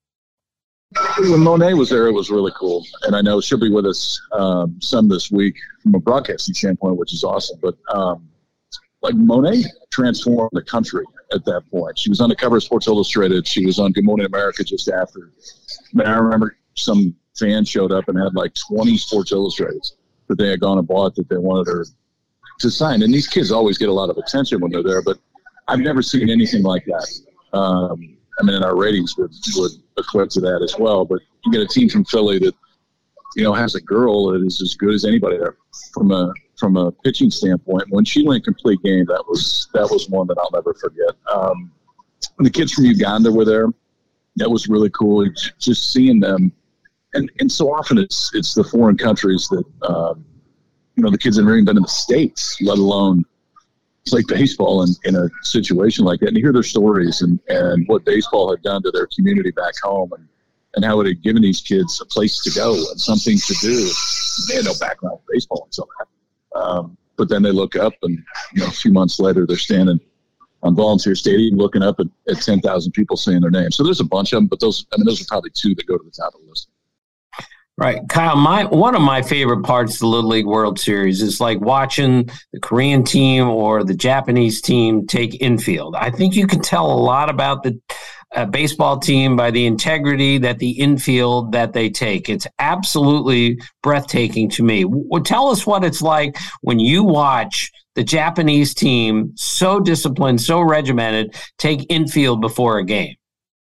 When Monet was there, it was really cool. And I know she'll be with us um, some this week from a broadcasting standpoint, which is awesome. But um, like Monet transformed the country at that point. She was on the cover of Sports Illustrated. She was on Good Morning America just after. I mean, I remember some fan showed up and had like twenty Sports Illustrateds that they had gone and bought that they wanted her to sign. And these kids always get a lot of attention when they're there, but I've never seen anything like that. Um, I mean, and our ratings would, would equate to that as well. But you get a team from Philly that, you know, has a girl that is as good as anybody there from a from a pitching standpoint. When she went complete game, that was that was one that I'll never forget. Um, when the kids from Uganda were there, that was really cool. Just seeing them. And and so often it's it's the foreign countries that, um, you know, the kids have never even been in the States, let alone play baseball in, in a situation like that. And to hear their stories and, and what baseball had done to their community back home and, and how it had given these kids a place to go and something to do. They had no background in baseball until that. Um, but then they look up and, you know, a few months later they're standing on Volunteer Stadium looking up at, at ten thousand people saying their name. So there's a bunch of them, but those, I mean, those are probably two that go to the top of the list. Right. Kyle, my one of my favorite parts of the Little League World Series is like watching the Korean team or the Japanese team take infield. I think you can tell a lot about the uh, baseball team by the integrity that the infield that they take. It's absolutely breathtaking to me. Well, tell us what it's like when you watch the Japanese team, so disciplined, so regimented, take infield before a game.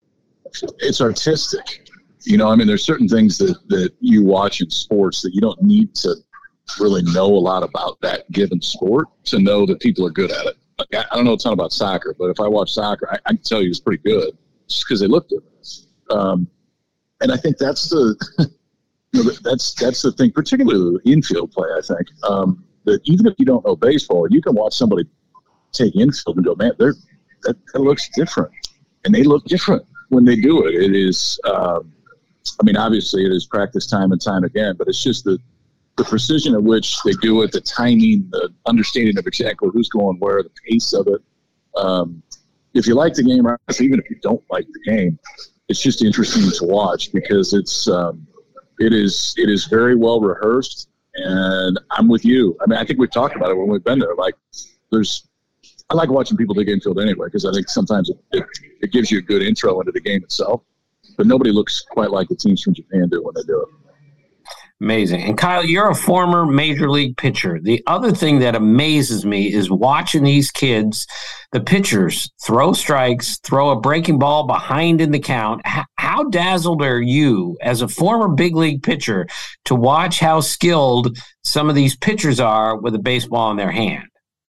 It's artistic. You know, I mean, there's certain things that, that you watch in sports that you don't need to really know a lot about that given sport to know that people are good at it. Like, I, I don't know a ton about soccer, but if I watch soccer, I, I can tell you it's pretty good just because they look different. Um, and I think that's the you know, that's that's the thing, particularly the infield play, I think, um, that even if you don't know baseball, you can watch somebody take infield and go, man, they're, that, that looks different. And they look different when they do it. It is um, – I mean, obviously it is practice time and time again, but it's just the, the precision at which they do it, the timing, the understanding of exactly who's going where, the pace of it. Um, if you like the game, even if you don't like the game, it's just interesting to watch because it's um, it is it is very well rehearsed. And I'm with you. I mean, I think we've talked about it when we've been there. Like, there's I like watching people dig infield anyway because I think sometimes it, it, it gives you a good intro into the game itself. But nobody looks quite like the teams from Japan do when they do it. Amazing. And Kyle, you're a former major league pitcher. The other thing that amazes me is watching these kids, the pitchers, throw strikes, throw a breaking ball behind in the count. How, how dazzled are you as a former big league pitcher to watch how skilled some of these pitchers are with a baseball in their hand?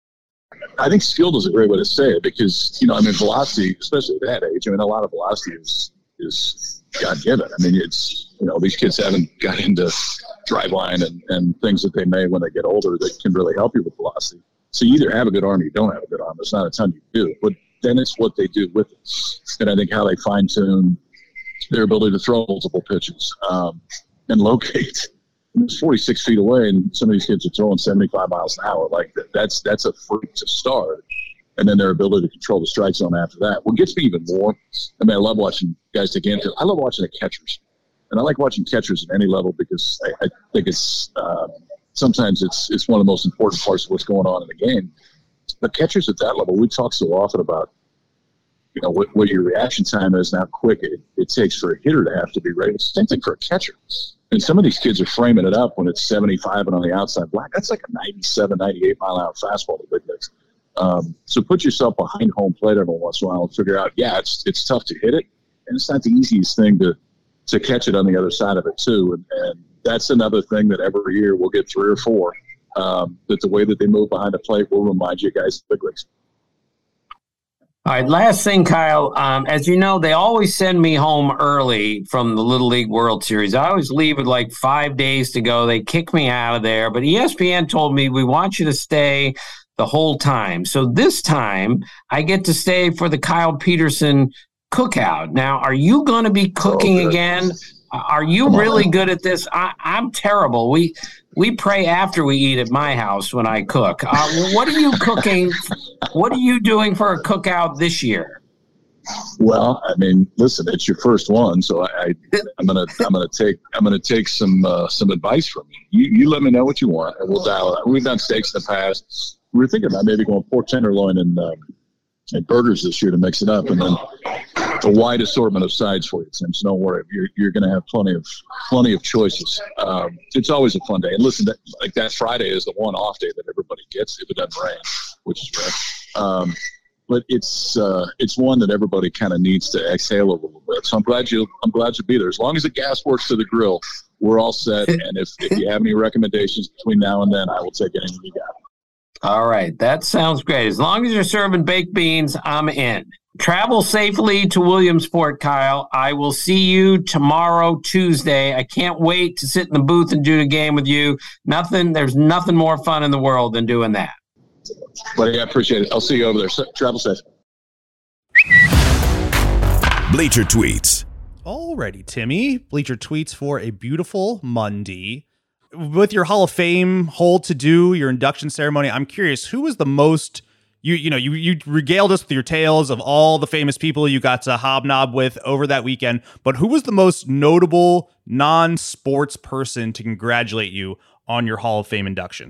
I think skilled is a great way to say it because, you know, I mean, velocity, especially at that age, I mean, a lot of velocity is is God-given. I mean, it's, you know, these kids haven't got into driveline and, and things that they may when they get older that can really help you with velocity. So you either have a good arm or you don't have a good arm. There's not a ton you do, but then it's what they do with it. And I think how they fine-tune their ability to throw multiple pitches um, and locate. It's forty-six feet away, and some of these kids are throwing seventy-five miles an hour. Like, that, that's that's a freak to start. And then their ability to control the strike zone after that. What gets me even more, I mean, I love watching guys take infield. I love watching the catchers. And I like watching catchers at any level because I, I think it's uh, sometimes it's it's one of the most important parts of what's going on in the game. But catchers at that level, we talk so often about, you know, what, what your reaction time is and how quick it, it takes for a hitter to have to be ready. It's the same thing for a catcher. And some of these kids are framing it up when it's seventy-five and on the outside black. That's like a ninety-seven, ninety-eight mile an hour fastball to big leagues. Um, so put yourself behind home plate every once in a while and figure out, yeah, it's it's tough to hit it, and it's not the easiest thing to to catch it on the other side of it too. And, and that's another thing that every year we'll get three or four. Um, that the way that they move behind the plate will remind you guys of big leagues. All right, last thing, Kyle. Um, as you know, they always send me home early from the Little League World Series. I always leave with like five days to go. They kick me out of there. But E S P N told me, we want you to stay the whole time. So this time I get to stay for the Kyle Peterson cookout. Now, are you going to be cooking oh, again Are you really good at this? I, I'm terrible. We we pray after we eat at my house when I cook. Uh, what are you cooking? What are you doing for a cookout this year? Well, I mean, listen, it's your first one, so I, I I'm gonna I'm gonna take I'm gonna take some uh, some advice from you. you. You let me know what you want, and we'll dial it. We've done steaks in the past. We were thinking about maybe going pork tenderloin and um, and burgers this year to mix it up, and then a wide assortment of sides for you, Tim. So don't worry, you're you're going to have plenty of plenty of choices. Um, it's always a fun day. And listen, that, like that Friday is the one off day that everybody gets if it doesn't rain, which is rare. Um, but it's uh, it's one that everybody kind of needs to exhale a little bit. So I'm glad you I'm glad you'll be there. As long as the gas works to the grill, we're all set. And if, if you have any recommendations between now and then, I will take anything you got. All right, that sounds great. As long as you're serving baked beans, I'm in. Travel safely to Williamsport, Kyle. I will see you tomorrow, Tuesday. I can't wait to sit in the booth and do the game with you. Nothing. There's nothing more fun in the world than doing that. Buddy, I appreciate it. I'll see you over there. Travel safe. Bleacher Tweets. Alrighty, Timmy. Bleacher Tweets for a beautiful Monday. With your Hall of Fame hold to do, your induction ceremony, I'm curious, who was the most, you you know, you, you regaled us with your tales of all the famous people you got to hobnob with over that weekend, but who was the most notable non-sports person to congratulate you on your Hall of Fame induction?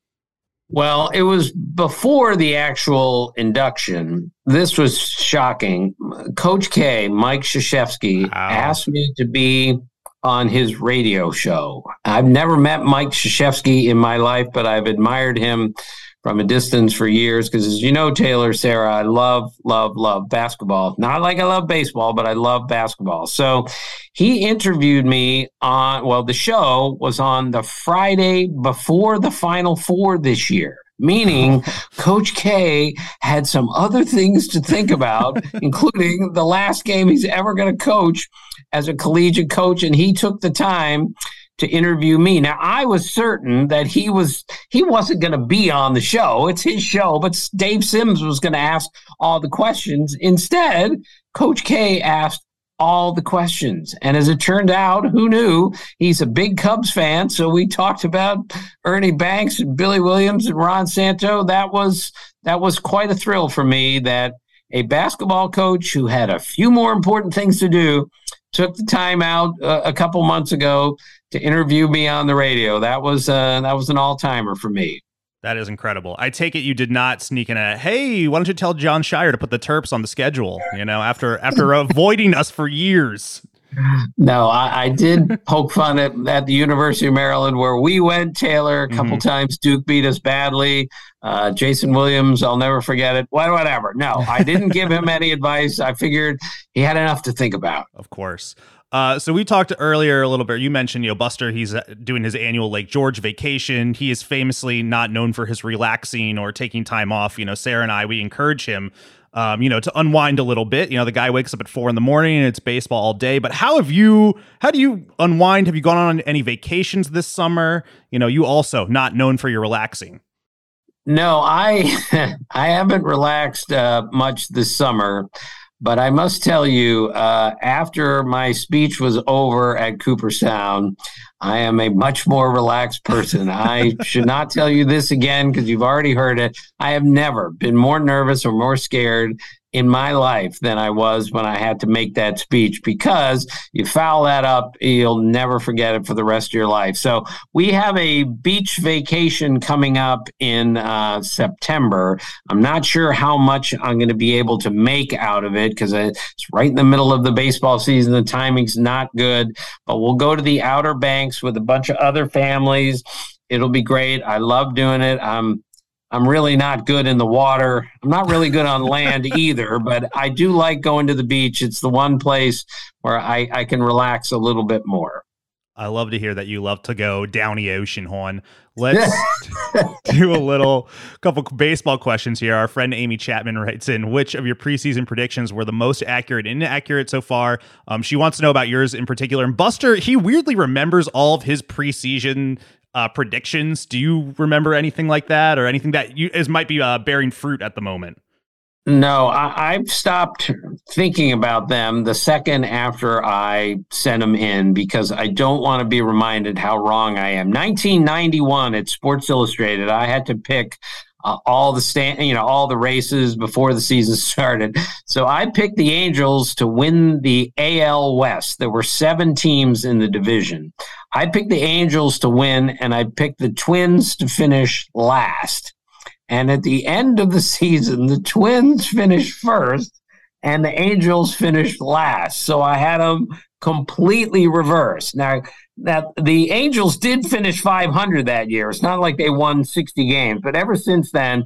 Well, it was before the actual induction. This was shocking. Coach K, Mike Krzyzewski, wow. asked me to be on his radio show. I've never met Mike Krzyzewski in my life, but I've admired him from a distance for years because, as you know, Taylor, Sarah, I love, love, love basketball. Not like I love baseball, but I love basketball. So he interviewed me on, well, the show was on the Friday before the Final Four this year. Meaning Coach K had some other things to think about, including the last game he's ever going to coach as a collegiate coach, and he took the time to interview me. Now, I was certain that he was he wasn't going to be on the show. It's his show, but Dave Sims was going to ask all the questions. Instead, Coach K asked all the questions. And as it turned out, who knew? He's a big Cubs fan. So we talked about Ernie Banks and Billy Williams and Ron Santo. That was that was quite a thrill for me that a basketball coach who had a few more important things to do took the time out uh, a couple months ago to interview me on the radio. That was uh, that was an all-timer for me. That is incredible. I take it you did not sneak in a, hey, why don't you tell John Shire to put the Terps on the schedule, you know, after after avoiding us for years. No, I, I did poke fun at, at the University of Maryland where we went, Taylor, a couple mm-hmm. times. Duke beat us badly. Uh, Jason Williams, I'll never forget it. Whatever. No, I didn't give him any advice. I figured he had enough to think about. Of course. Uh, so we talked earlier a little bit. You mentioned, you know, Buster, he's doing his annual Lake George vacation. He is famously not known for his relaxing or taking time off. You know, Sarah and I, we encourage him, um, you know, to unwind a little bit. You know, the guy wakes up at four in the morning and it's baseball all day. But how have you, how do you unwind? Have you gone on any vacations this summer? You know, you also not known for your relaxing. No, I, I haven't relaxed uh, much this summer. But I must tell you, uh, after my speech was over at Cooperstown, I am a much more relaxed person. I should not tell you this again because you've already heard it. I have never been more nervous or more scared in my life than I was when I had to make that speech, because you foul that up, you'll never forget it for the rest of your life. So we have a beach vacation coming up in uh, September. I'm not sure how much I'm going to be able to make out of it because it's right in the middle of the baseball season. The timing's not good, but we'll go to the Outer Banks with a bunch of other families. It'll be great. I love doing it. I'm I'm really not good in the water. I'm not really good on land either, but I do like going to the beach. It's the one place where I, I can relax a little bit more. I love to hear that you love to go down the ocean, Horn. Let's do a little couple baseball questions here. Our friend Amy Chapman writes in, which of your preseason predictions were the most accurate and inaccurate so far? Um, she wants to know about yours in particular. And Buster, he weirdly remembers all of his preseason Uh, predictions. Do you remember anything like that, or anything that you is might be uh, bearing fruit at the moment? No, I, I've stopped thinking about them the second after I sent them in because I don't want to be reminded how wrong I am. nineteen ninety-one at Sports Illustrated, I had to pick uh, all the stand, you know, all the races before the season started. So I picked the Angels to win the A L West. There were seven teams in the division. I picked the Angels to win, and I picked the Twins to finish last. And at the end of the season, the Twins finished first and the Angels finished last. So I had them completely reversed. Now, that the Angels did finish five hundred that year. It's not like they won sixty games. But ever since then,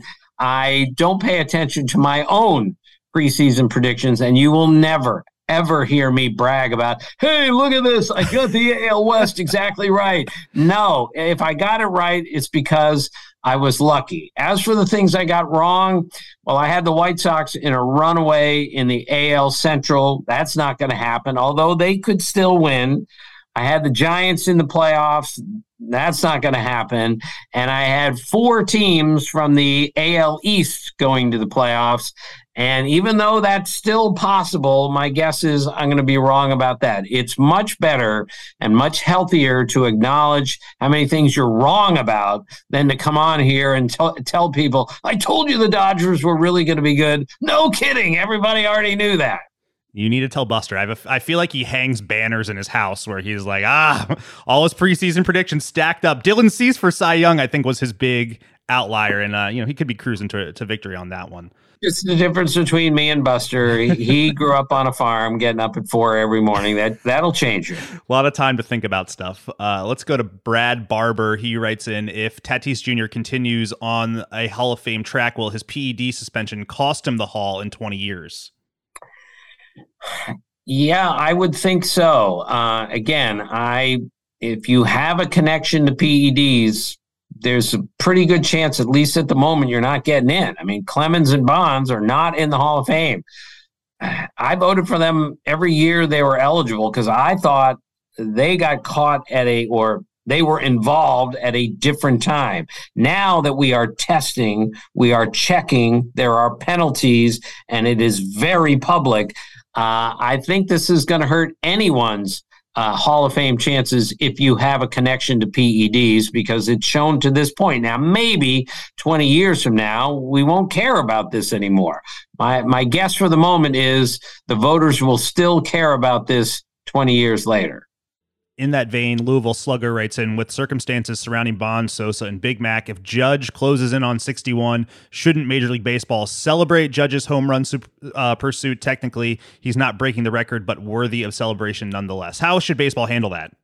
I don't pay attention to my own preseason predictions. And you will never, ever hear me brag about, hey, look at this. I got the A L West exactly right. No, if I got it right, it's because I was lucky. As for the things I got wrong, well, I had the White Sox in a runaway in the A L Central. That's not going to happen, although they could still win. I had the Giants in the playoffs. That's not going to happen. And I had four teams from the A L East going to the playoffs. And even though that's still possible, my guess is I'm going to be wrong about that. It's much better and much healthier to acknowledge how many things you're wrong about than to come on here and t- tell people, I told you the Dodgers were really going to be good. No kidding. Everybody already knew that. You need to tell Buster. I have a, I feel like he hangs banners in his house where he's like, ah, all his preseason predictions stacked up. Dylan Cease for Cy Young, I think, was his big outlier. And, uh, you know, he could be cruising to, to victory on that one. It's the difference between me and Buster. He grew up on a farm, getting up at four every morning. That, that'll change you. A lot of time to think about stuff. Uh, let's go to Brad Barber. He writes in, if Tatis Junior continues on a Hall of Fame track, will his P E D suspension cost him the Hall in twenty years? Yeah, I would think so. Uh, again, I if you have a connection to P E Ds, there's a pretty good chance, at least at the moment, you're not getting in. I mean, Clemens and Bonds are not in the Hall of Fame. I voted for them every year they were eligible because I thought they got caught at a, or they were involved at a different time. Now that we are testing, we are checking, there are penalties, and it is very public. Uh, I think this is going to hurt anyone's uh, Hall of Fame chances if you have a connection to P E Ds, because it's shown to this point. Now, maybe twenty years from now, we won't care about this anymore. My, my guess for the moment is the voters will still care about this twenty years later. In that vein, Louisville Slugger writes in, with circumstances surrounding Bonds, Sosa, and Big Mac, if Judge closes in on sixty-one, shouldn't Major League Baseball celebrate Judge's home run uh, pursuit? Technically, he's not breaking the record, but worthy of celebration nonetheless. How should baseball handle that?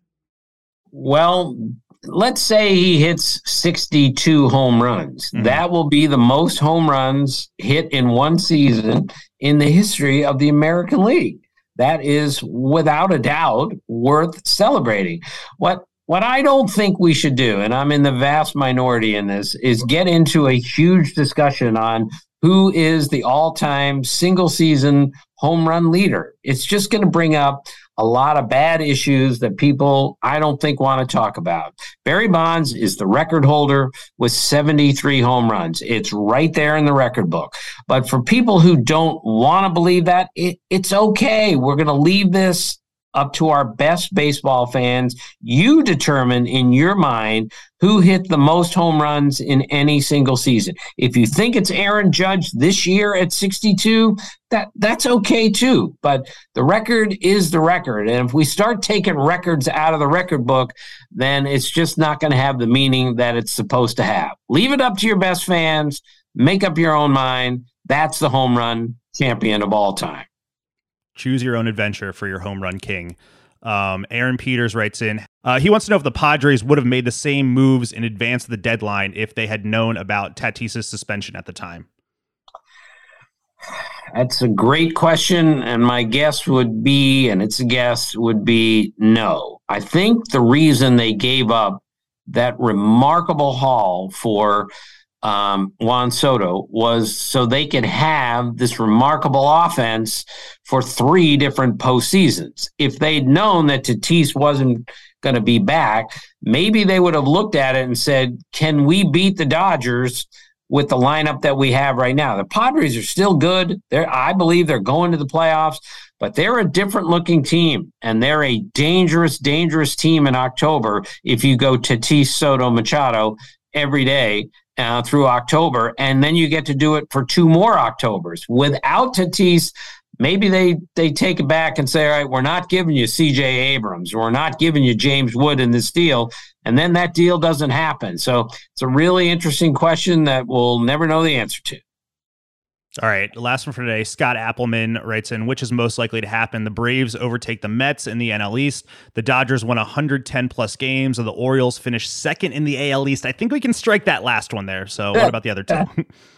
Well, let's say he hits sixty-two home runs. Mm-hmm. That will be the most home runs hit in one season in the history of the American League. That is, without a doubt, worth celebrating. What what I don't think we should do, and I'm in the vast minority in this, is get into a huge discussion on who is the all-time single-season home run leader. It's just going to bring up a lot of bad issues that people, I don't think, want to talk about. Barry Bonds is the record holder with seventy-three home runs. It's right there in the record book. But for people who don't want to believe that, it, it's okay. We're going to leave this up to our best baseball fans. You determine in your mind who hit the most home runs in any single season. If you think it's Aaron Judge this year at sixty-two, that that's okay too. But the record is the record. And if we start taking records out of the record book, then it's just not going to have the meaning that it's supposed to have. Leave it up to your best fans. Make up your own mind. That's the home run champion of all time. Choose your own adventure for your home run king. Um, Aaron Peters writes in, uh, he wants to know if the Padres would have made the same moves in advance of the deadline if they had known about Tatis's suspension at the time. That's a great question, and my guess would be, and it's a guess, would be no. I think the reason they gave up that remarkable haul for um, Juan Soto was so they could have this remarkable offense for three different postseasons. If they'd known that Tatis wasn't going to be back, maybe they would have looked at it and said, can we beat the Dodgers with the lineup that we have right now. The Padres are still good. They're, I believe they're going to the playoffs, but they're a different looking team, and they're a dangerous, dangerous team in October if you go Tatis, Soto, Machado every day uh, through October, and then you get to do it for two more Octobers. Without Tatis, maybe they, they take it back and say, all right, we're not giving you C J Abrams. We're not giving you James Wood in this deal. And then that deal doesn't happen. So it's a really interesting question that we'll never know the answer to. All right, last one for today. Scott Appleman writes in, which is most likely to happen? The Braves overtake the Mets in the N L East. The Dodgers won one hundred ten plus games, and the Orioles finished second in the A L East. I think we can strike that last one there. So what about the other two? All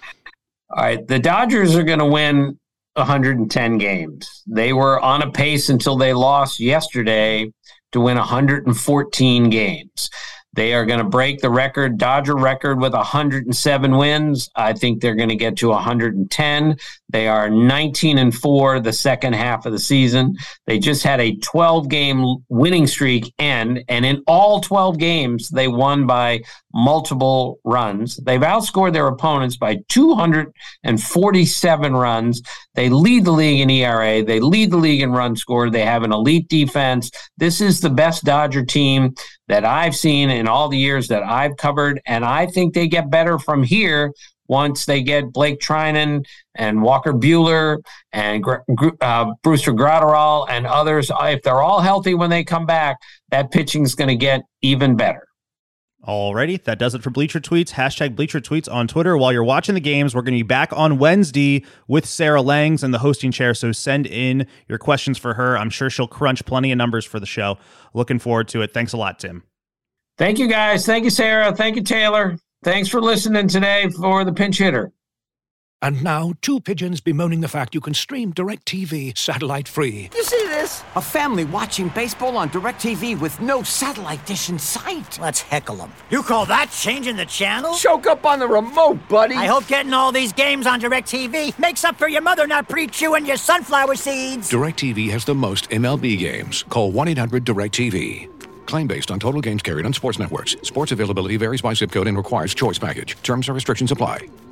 right, the Dodgers are going to win one hundred ten games. They were on a pace until they lost yesterday to win one hundred fourteen games. They are going to break the record, Dodger record, with one hundred seven wins. I think they're going to get to one hundred ten. They are nineteen and four the second half of the season. They just had a twelve-game winning streak end, and in all twelve games, they won by multiple runs. They've outscored their opponents by two hundred forty-seven runs. They lead the league in E R A. They lead the league in run scored. They have an elite defense. This is the best Dodger team that I've seen in all the years that I've covered, and I think they get better from here once they get Blake Trinan and Walker Buehler and uh, Brusdar Graterol and others. If they're all healthy when they come back, that pitching is going to get even better. Alrighty, that does it for Bleacher Tweets. Hashtag Bleacher Tweets on Twitter. While you're watching the games, we're going to be back on Wednesday with Sarah Langs in the hosting chair, so send in your questions for her. I'm sure she'll crunch plenty of numbers for the show. Looking forward to it. Thanks a lot, Tim. Thank you, guys. Thank you, Sarah. Thank you, Taylor. Thanks for listening today for The Pinch Hitter. And now, two pigeons bemoaning the fact you can stream DirecTV satellite-free. You see this? A family watching baseball on DirecTV with no satellite dish in sight. Let's heckle them. You call that changing the channel? Choke up on the remote, buddy. I hope getting all these games on DirecTV makes up for your mother not pre-chewing your sunflower seeds. DirecTV has the most M L B games. Call one eight hundred direct T V. Claim based on total games carried on sports networks. Sports availability varies by zip code and requires choice package. Terms and restrictions apply.